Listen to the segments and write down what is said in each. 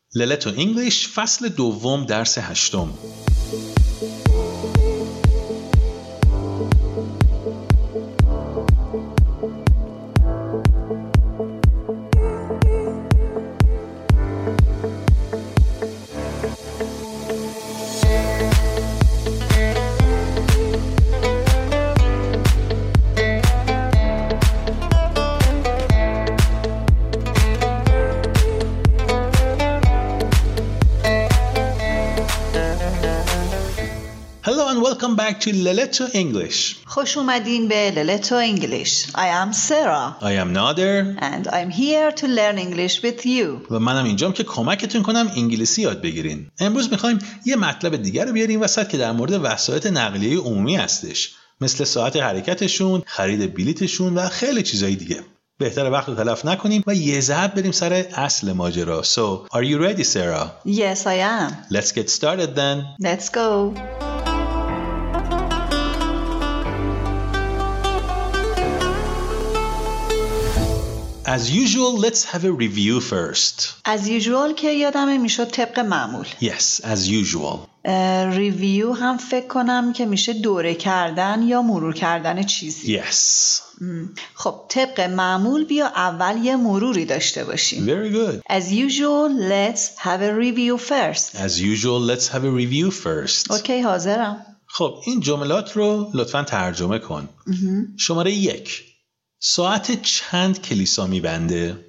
للتو انگلیش فصل دوم درس 8. Welcome back to Leleto English. خوش اومدین به للتو English. I am Sarah. I am Nader. And I'm here to learn English with you. و منم اینجام که کمکتون کنم انگلیسی یاد بگیرین. امروز میخوایم یه مطلب دیگر رو بیاریم وسط که در مورد وسایل نقلیه عمومی هستش. مثل ساعت حرکتشون، خرید بلیتشون و خیلی چیزای دیگه. بهتره وقت رو تلف نکنیم و یه ذهب بریم سر اصل ماجرا. So, are you ready, Sarah? Yes, I am. Let's get started then. Let's go. As usual, let's have a review first. As usual که یادمه میشد طبق معمول. Yes, as usual. ریویو هم فکر کنم که میشه دوره کردن یا مرور کردن چیزی. Yes. خب طبق معمول بیا اول یه مروری داشته باشیم. Very good. As usual, let's have a review first. As usual, let's have a review first. اوکی حاضرم. خب این جملات رو لطفاً ترجمه کن. شماره 1. ساعت چند کلیسا میبنده؟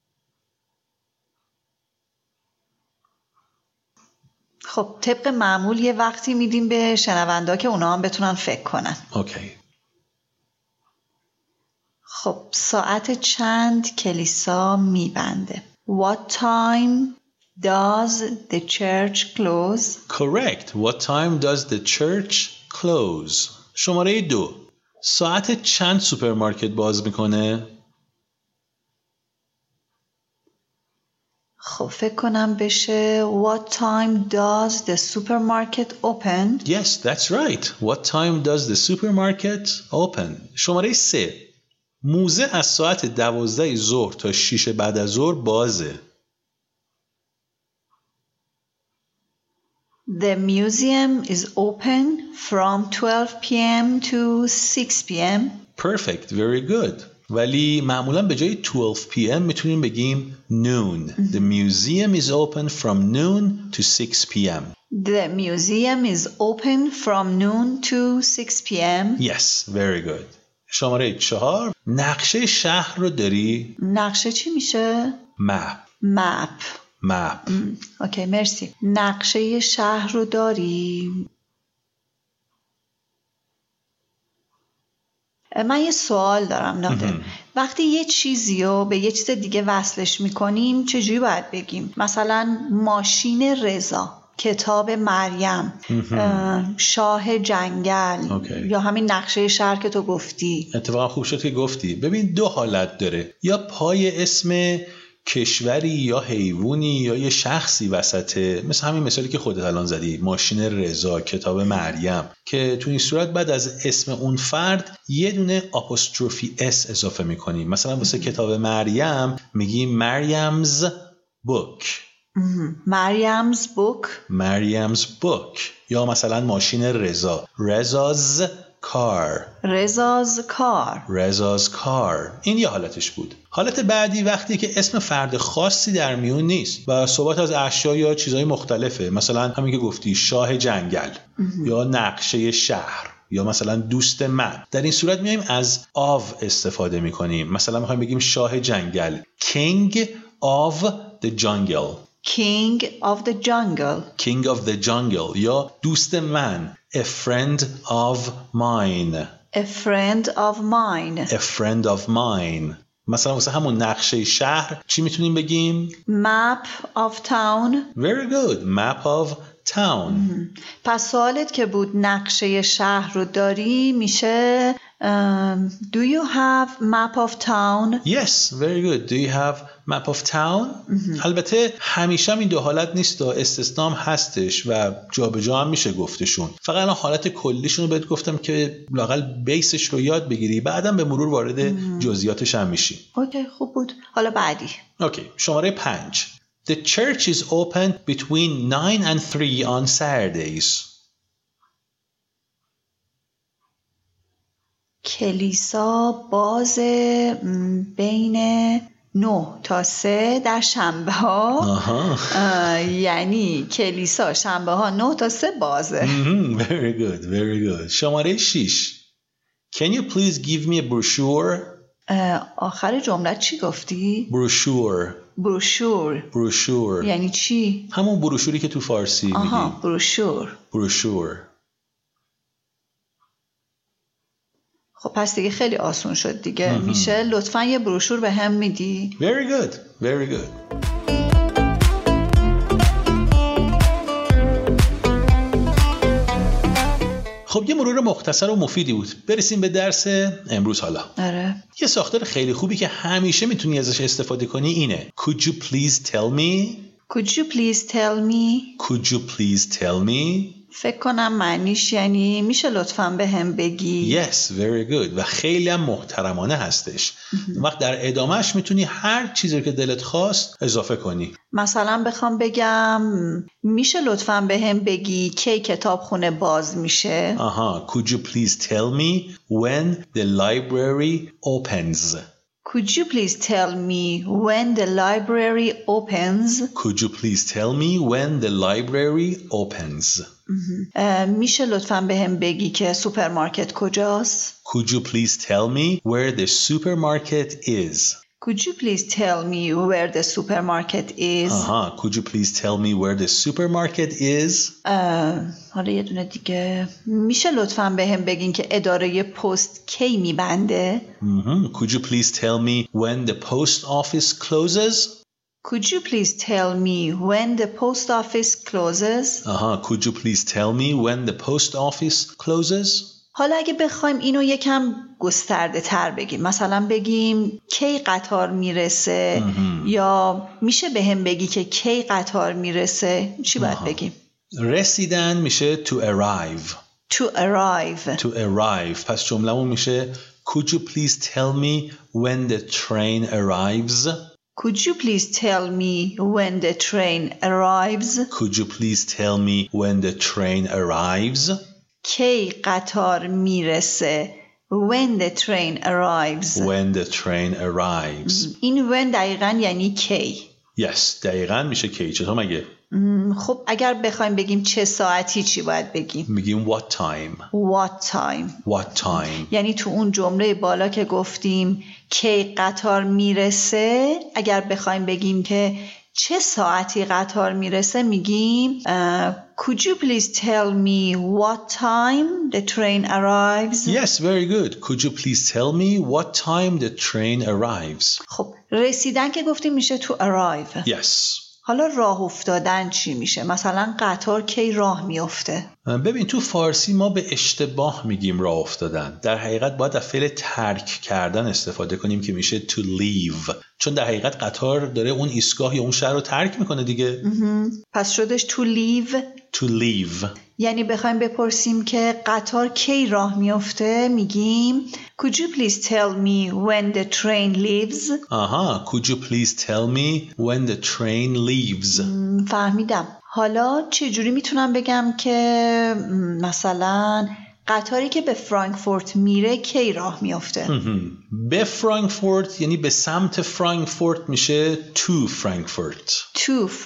خب طبق معمول یه وقتی میدیم به شنوندا که اونا هم بتونن فکر کنن. اوکی. خب ساعت چند کلیسا میبنده؟ What time does the church close? Correct. What time does the church close? شماره 2. ساعت چند سوپرمارکت باز میکنه؟ خب فکر کنم بشه What time does the supermarket open? Yes, that's right. What time does the supermarket open? شماره 3. موزه از ساعت 12 ظهر تا 6 بعد از ظهر بازه. The museum is open from 12 p.m. to 6 p.m. Perfect, very good. ولی معمولا به جای 12 p.m. میتونیم بگیم noon. The museum is open from noon to 6 p.m. The museum is open from noon to 6 p.m. Yes, very good. شماره 4. نقشه شهر رو داری؟ نقشه چی میشه؟ map. اوکی مرسی. نقشه شهر رو داری؟ من یه سوال دارم نادر. وقتی یه چیزی رو به یه چیز دیگه وصلش میکنیم چجوری باید بگیم؟ مثلا ماشین رضا، کتاب مریم، شاه جنگل، یا همین نقشه شهر که تو گفتی. اتفاقا خوب شد که گفتی. ببین 2 حالت داره. یا پای اسم کشوری یا حیوانی یا یه شخصی وسطه، مثل همین مثالی که خودت الان زدی، ماشین رضا، کتاب مریم، که تو این صورت بعد از اسم اون فرد یه دونه آپوستروفی اس اضافه میکنیم. مثلا واسه کتاب مریم میگیم مریمز بوک. مریمز بوک. یا مثلا ماشین رضا، رضاز کار. این یه حالتش بود. حالت بعدی وقتی که اسم فرد خاصی در میون نیست و صحبت از اشیا یا چیزهای مختلفه، مثلا همین که گفتی شاه جنگل یا نقشه شهر یا مثلا دوست من. در این صورت میایم از of استفاده میکنیم. مثلا میخوایم بگیم شاه جنگل، King of the jungle. یا دوست من، a friend of mine. مثلا واسه همون نقشه شهر چی میتونیم بگیم؟ map of town. Very good. map of town. پس سوالت که بود نقشه شهر رو داری میشه Do you have map of town? Yes, very good. Do you have map of town? البته همیشه این 2 حالت نیست، استثنام هستش و جا به جا هم میشه گفتشون. فقط الان حالت کلیشون رو بهت گفتم که لااقل بیسش رو یاد بگیری، بعدم به مرور وارد جزئیاتش هم میشی. اوکی خوب بود. حالا بعدی. اوکی. شماره 5. The church is open between 9 and 3 on Saturdays. کلیسا باز بین 9 تا 3 در شنبه ها. یعنی کلیسا شنبه ها 9 تا 3 بازه. Very good, very good. شماره 6. Can you please give me a brochure? آخر جمله چی گفتی؟ بروشور یعنی چی؟ همون بروشوری که تو فارسی میگی. بروشور. خب پس دیگه خیلی آسون شد دیگه. میشه لطفاً یه بروشور به هم میدی؟ Very good, very good. خب یه مرور مختصر و مفیدی بود. برسیم به درس امروز حالا. آره. یه ساختار خیلی خوبی که همیشه میتونی ازش استفاده کنی اینه. Could you please tell me? Could you please tell me? Could you please tell me? فکر کنم معنیش یعنی میشه لطفاً به هم بگی. Yes, very good. و خیلی هم محترمانه هستش. وقت در ادامهش میتونی هر چیزی که دلت خواست اضافه کنی. مثلا بخوام بگم میشه لطفاً به هم بگی کی کتابخونه باز میشه. Could you please tell me when the library opens? Could you please tell me when the library opens? Could you please tell me when the library opens? میشه لطفاً به هم بگی که سوپرمارکت کجاست؟ Could you please tell me where the supermarket is? Could you please tell me where the supermarket is? Could you please tell me where the supermarket is? حالا یه دونه دیگه. میشه لطفاً به هم بگین که اداره پست کی میبنده؟ Could you please tell me when the post office closes? Could you please tell me when the post office closes? Could you please tell me when the post office closes? حالا اگه بخوایم اینو یکم گسترده تر بگیم، مثلا بگیم کی قطار میرسه یا میشه به هم بگی که کی قطار میرسه، چی باید بگیم؟ رسیدن میشه to arrive. To arrive. پس جمله‌مون میشه Could you please tell me when the train arrives? Could you please tell me when the train arrives? Could you please tell me when the train arrives? کی قطار میرسه. When the train arrives. When the train arrives. این when دقیقاً یعنی کی. Yes, دقیقاً میشه کی. چطور مگه؟ خب اگر بخوایم بگیم چه ساعتی چی باید بگیم؟ میگیم what time. What time. یعنی تو اون جمله بالا که گفتیم کی قطار میرسه، اگر بخوایم بگیم که چه ساعتی قطار میرسه میگیم Could you please tell me what time the train arrives? Yes, very good. Could you please tell me what time the train arrives? خب رسیدن که گفتیم میشه to arrive. Yes. حالا راه افتادن چی میشه؟ مثلا قطار کی راه میفته؟ ببین تو فارسی ما به اشتباه میگیم راه افتادن. در حقیقت باید از فعل ترک کردن استفاده کنیم که میشه to leave. چون در حقیقت قطار داره اون ایستگاه یا اون شهر رو ترک میکنه دیگه. پس شدش to leave. To leave. یعنی بخوایم بپرسیم که قطار کی راه میفته میگیم Could you please tell me when the train leaves? Could you please tell me when the train leaves? فهمیدم. حالا چجوری میتونم بگم که مثلا قطاری که به فرانکفورت میره کی راه میفته؟ به فرانکفورت یعنی به سمت فرانکفورت میشه to Frankfurt.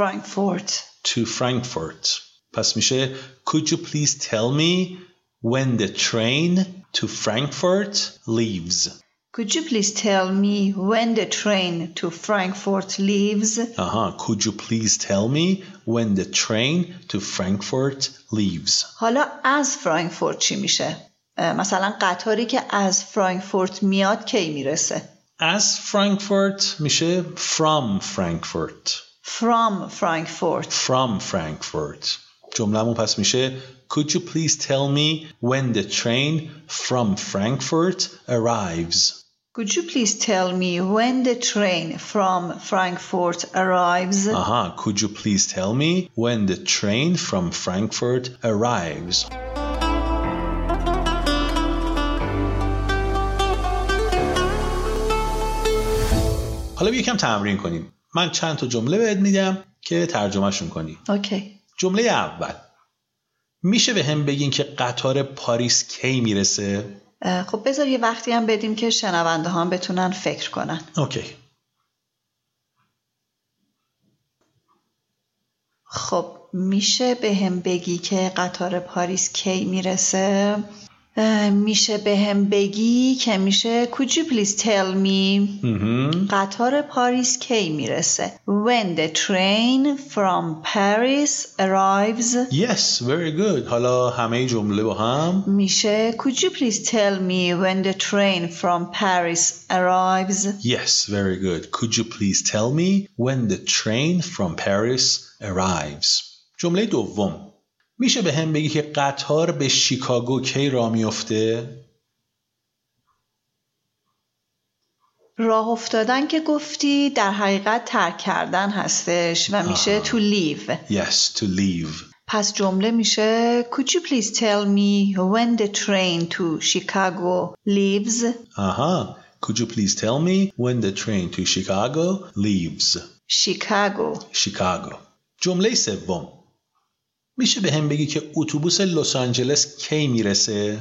To Frankfurt. پس میشه Could you please tell me when the train to Frankfurt leaves? Could you please tell me when the train to Frankfurt leaves? Could you please tell me when the train to Frankfurt leaves? حالا از فرانکفورت چی میشه؟ مثلا قطاری که از فرانکفورت میاد کی میرسه؟ از فرانکفورت میشه from Frankfurt. From Frankfurt. جمله‌مون پس میشه Could you please tell me when the train from Frankfurt arrives? Could you please tell me when the train from Frankfurt arrives? Could you please tell me when the train from Frankfurt arrives? حالا یکم تمرین کنیم. من چند تا جمله بهت میدم که ترجمهشون کنی. اوکی. جمله اول، میشه به هم بگین که قطار پاریس کی میرسه؟ خب بذار یه وقتی هم بدیم که شنونده ها هم بتونن فکر کنن. اوکی. خب میشه به هم بگی که قطار پاریس کی میرسه؟ میشه به هم بگی که میشه Could you please tell me قطار پاریس کی میرسه؟ When the train from Paris arrives. Yes, very good. حالا همه جمله با هم میشه Could you please tell me when the train from Paris arrives. Yes, very good. Could you please tell me when the train from Paris arrives. جمله دوم، میشه به هم بگی که قطار به شیکاگو کی راه میفته؟ راه افتادن که گفتی در حقیقت ترک کردن هستش و میشه to leave. Yes, to leave. پس جمله میشه Could you please tell me when the train to Chicago leaves. آها. Could you please tell me when the train to Chicago leaves. Chicago. جمله سوم، میشه به هم بگی که اتوبوس لس آنجلس کی میرسه؟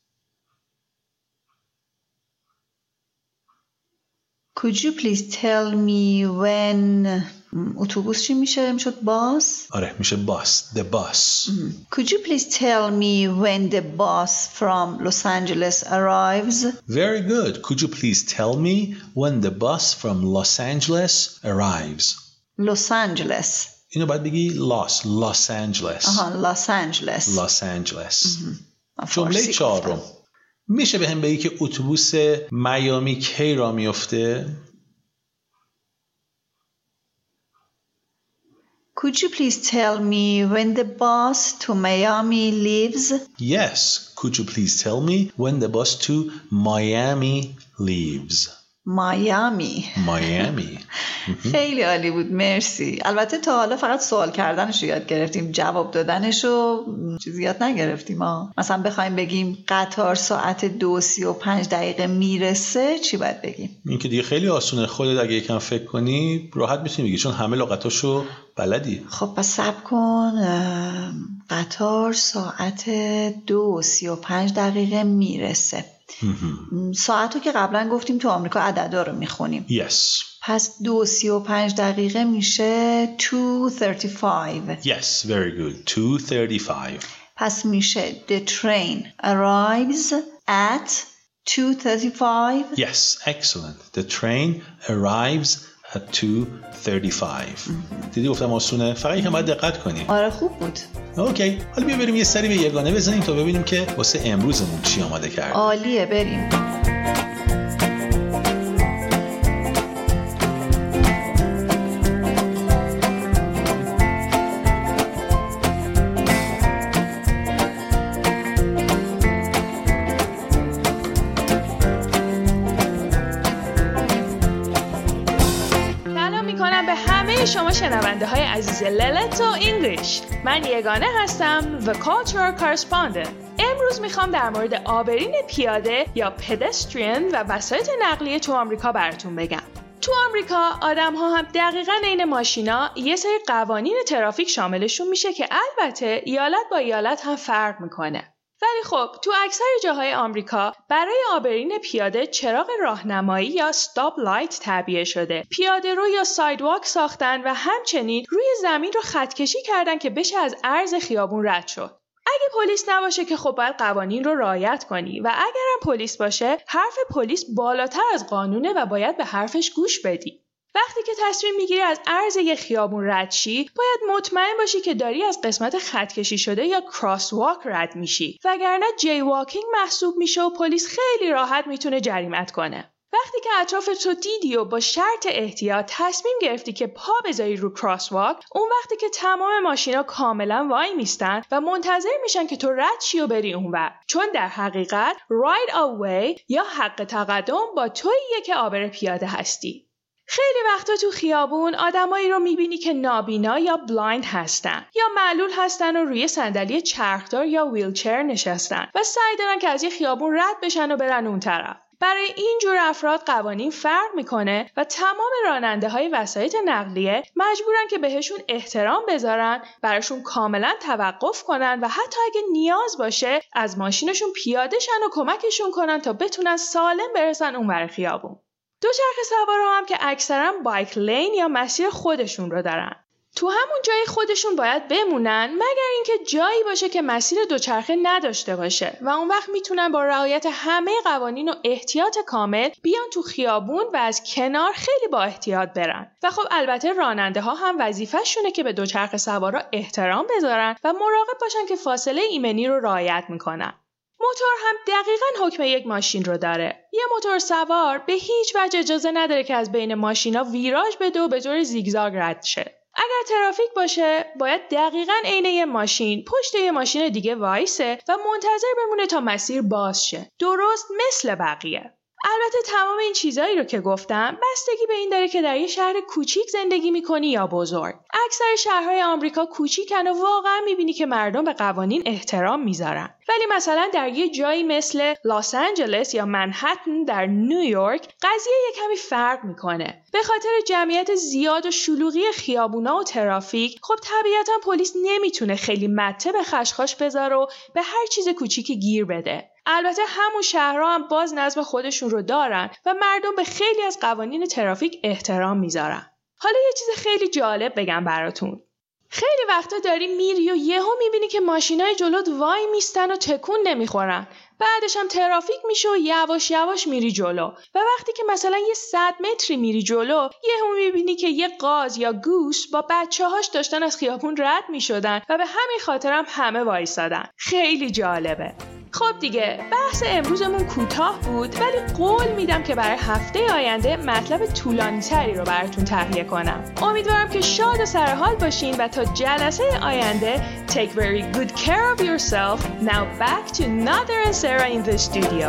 Could you please tell me when اتوبوس چی میشه؟ میشد باس؟ آره میشه باس. The bus. Could you please tell me when the bus from Los Angeles arrives. Very good. Could you please tell me when the bus from Los Angeles arrives. Los Angeles. اینو باید بگی Los Angeles. Los Angeles. جمله چهارم، میشه به هم بگی که اتوبوس میامی کی راه میفته؟ Could you please tell me when the bus to Miami leaves. Yes. Could you please tell me when the bus to Miami leaves. Miami. خیلی عالی بود، مرسی. البته تا حالا فقط سوال کردنش رو یاد گرفتیم، جواب دادنش رو چیزی یاد نگرفتیم. مثلا بخوایم بگیم قطار ساعت 2:35 میرسه چی باید بگیم؟ این که دیگه خیلی آسونه، خودت اگه یکم فکر کنی راحت میتونی بگی چون همه لغتاشو بلدی. خب پس صبر کن. قطار ساعت 2:35 میرسه. ساعتو که قبلا گفتیم تو آمریکا عددا رو میخونیم. Yes. پس 2:35 میشه 2:35. Yes, very good. 2:35. پس میشه The train arrives at 2:35. Yes, excellent. The train arrives at 2:35. دیدی گفتم آسونه، فقط یکم باید دقت کنی. آره خوب بود. اوکی، حالا بیا بریم یه سری به یگانه بزنیم تا ببینیم که واسه امروزمون چی آماده کردیم. عالیه، بریم. شما شنونده های عزیز للتو انگلیش، من یگانه هستم و Cultural Correspondent. امروز میخوام در مورد آبرین پیاده یا پدسترین و وسایط نقلیه تو آمریکا براتون بگم. تو آمریکا آدم ها هم دقیقاً عین ماشینا یه سری قوانین ترافیک شاملشون میشه که البته ایالت با ایالت هم فرق میکنه. ولی خب تو اکثر جاهای آمریکا برای آبرین پیاده چراغ راهنمایی یا استاپ لایت تعبیه شده. پیاده رو یا سایدواک ساختن و همچنین روی زمین رو خطکشی کردن که بشه از عرض خیابون رد شد. اگه پلیس نباشه که خب باید قوانین رو رعایت کنی و اگرم پلیس باشه حرف پلیس بالاتر از قانونه و باید به حرفش گوش بدی. وقتی که تصمیم میگیری از عرض یه خیابون رد شی، باید مطمئن باشی که داری از قسمت خطکشی شده یا کراس واک رد میشی، وگرنه جی واکینگ محسوب میشه و پلیس خیلی راحت میتونه جریمت کنه. وقتی که اطرافت رو دیدی و با شرط احتیاط تصمیم گرفتی که پا بذاری رو کراس واک، اون وقتی که تمام ماشینا کاملا وای میستن و منتظر میشن که تو رد شی و بری اونور، چون در حقیقت right of way یا حق تقدم با توییه که عابر پیاده هستی. خیلی وقتا تو خیابون آدمایی رو میبینی که نابینا یا بلایند هستن یا معلول هستن و روی صندلی چرخدار یا ویلچر نشستن و سعی دارن که از یه خیابون رد بشن و برن اون طرف. برای این جور افراد قوانین فرق میکنه و تمام راننده‌های وسایط نقلیه مجبورن که بهشون احترام بذارن، براشون کاملا توقف کنن و حتی اگه نیاز باشه از ماشینشون پیاده شن و کمکشون کنن تا بتونن سالم برسن اونور خیابون. دوچرخه سوارا هم که اکثرا بایک لین یا مسیر خودشون رو دارن. تو همون جای خودشون باید بمونن مگر اینکه جایی باشه که مسیر دوچرخه نداشته باشه و اون وقت میتونن با رعایت همه قوانین و احتیاط کامل بیان تو خیابون و از کنار خیلی با احتیاط برن. و خب البته راننده ها هم وظیفه‌شونه که به دوچرخه سوارا احترام بذارن و مراقب باشن که فاصله ایمنی رو رعایت میکنن. موتور هم دقیقاً حکم یک ماشین رو داره. یه موتور سوار به هیچ وجه اجازه نداره که از بین ماشینا ویراژ بده و به طور زیگزاگ رد شه. اگر ترافیک باشه باید دقیقاً عین یه ماشین پشت یه ماشین دیگه وایسه و منتظر بمونه تا مسیر باز شه. درست مثل بقیه. البته تمام این چیزایی رو که گفتم بستگی به این داره که در یه شهر کوچیک زندگی میکنی یا بزرگ. اکثر شهرهای آمریکا کوچیکن و واقعا میبینی که مردم به قوانین احترام میذارن. ولی مثلا در یه جایی مثل لس آنجلس یا منهتن در نیویورک قضیه یه کمی فرق میکنه. به خاطر جمعیت زیاد و شلوغی خیابونا و ترافیک خب طبیعتا پلیس نمیتونه خیلی مته به خشخاش بذاره و به هر چیز کوچیکی گیر بده. البته همون شهرها هم باز نظم خودشون رو دارن و مردم به خیلی از قوانین ترافیک احترام میذارن. حالا یه چیز خیلی جالب بگم براتون. خیلی وقتا داری میری و یهو میبینی که ماشینای جلوت وای میستن و تکون نمیخورن. بعدش هم ترافیک میشه و یواش یواش میری جلو و وقتی که مثلا یه 100 متری میری جلو یهو میبینی که یه قاز یا گوس با بچه‌هاش داشتن از خیابون رد میشدن و به همین خاطر هم همه وایسادن. خیلی جالبه. خب دیگه بحث امروزمون کوتاه بود ولی قول میدم که برای هفته آینده مطلب طولانی‌تری رو براتون تهیه کنم. امیدوارم که شاد و سرحال باشین و تا جلسه آینده take very good care of yourself. Now back to Nader and Sarah in the studio.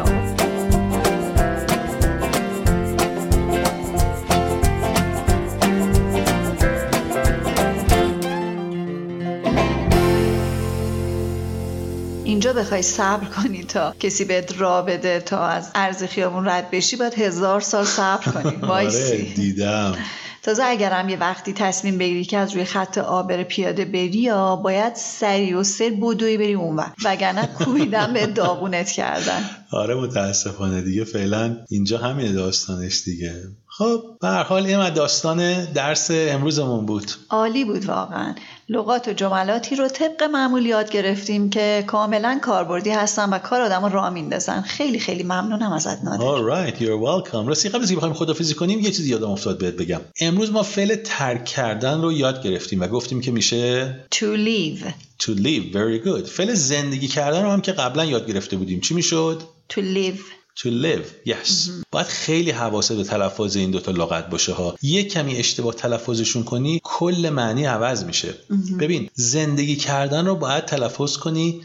اینجا بخوای صبر کنی تا کسی بهت راه بده تا از عرض خیابون رد بشی باید 1000 سال صبر کنی. وایسی. آره دیدم. تازه اگرم یه وقتی تصمیم بگیری که از روی خط آبر پیاده بری یا باید سریع و سر بدوی بری اونور وگرنه کوبیدن به داغونت کردن. آره متاسفانه دیگه فعلا اینجا همین داستانش دیگه. خب به هر حال این داستان درس امروزمون بود. عالی بود واقعا. لغات و جملاتی رو طبق معمول یاد گرفتیم که کاملا کاربردی هستن و کار آدمو راه میندازن. خیلی خیلی ممنونم ازت نادر. All right, you're welcome. راستی قبل از اینکه بخوایم خداحافظی کنیم یه چیزی یادم افتاد بهت بگم. امروز ما فعل ترک کردن رو یاد گرفتیم و گفتیم که میشه to leave. To leave, very good. فعل زندگی کردن رو هم که قبلا یاد گرفته بودیم. چی میشد؟ To live. To live, yes. باید خیلی حواست به تلفظ این دوتا لغت باشه ها. یه کمی اشتباه تلفظشون کنی کل معنی عوض میشه. ببین زندگی کردن رو باید تلفظ کنی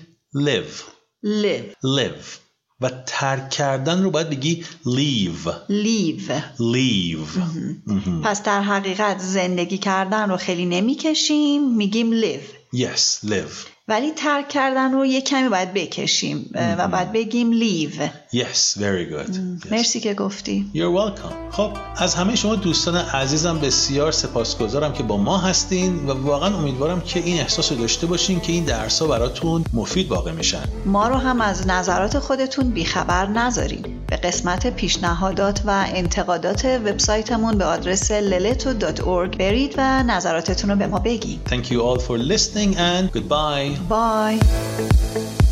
live. و ترک کردن رو باید بگی leave. پس در حقیقت زندگی کردن رو خیلی نمیکشیم میگیم live. Yes, live. ولی ترک کردن رو یه کمی باید بکشیم و باید بگیم leave. Yes, very good. مرسی که گفتی. You're welcome. خب از همه شما دوستان عزیزم بسیار سپاسگزارم که با ما هستین و واقعا امیدوارم که این احساس رو داشته باشین که این درس‌ها براتون مفید واقع میشن. ما رو هم از نظرات خودتون بیخبر نذارین. به قسمت پیشنهادات و انتقادات وبسایتمون به آدرس leleto.org برید و نظراتتون رو به ما بگین. Thank you all for listening and goodbye. Bye.